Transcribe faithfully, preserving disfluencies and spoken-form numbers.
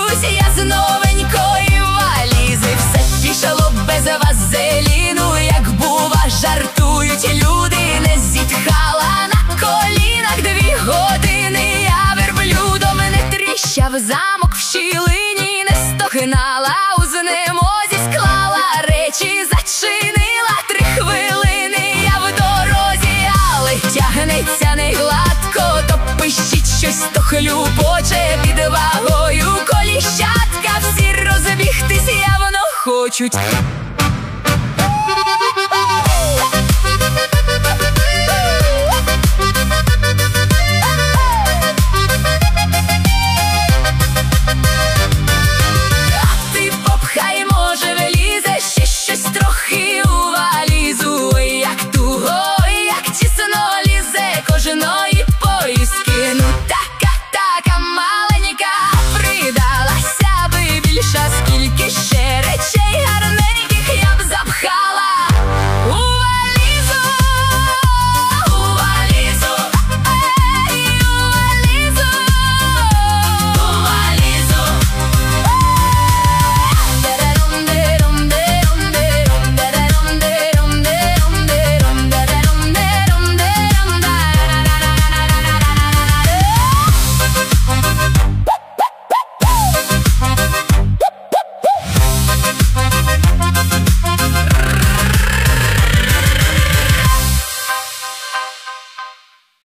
вертаюсь я з новенької валізи. Все пішло без вазеліну, як бува, жартують люди. Не зітхала на колінах дві години. Я верблюдом не тріщав, замок в щілині не стогнала, у знемозі склала речі, зачинила три хвилини. Я в дорозі, але тягнеться не гладко, то пищить щось, то хлюпоче під вагою коліщатка. Всі розбігтись явно хочуть.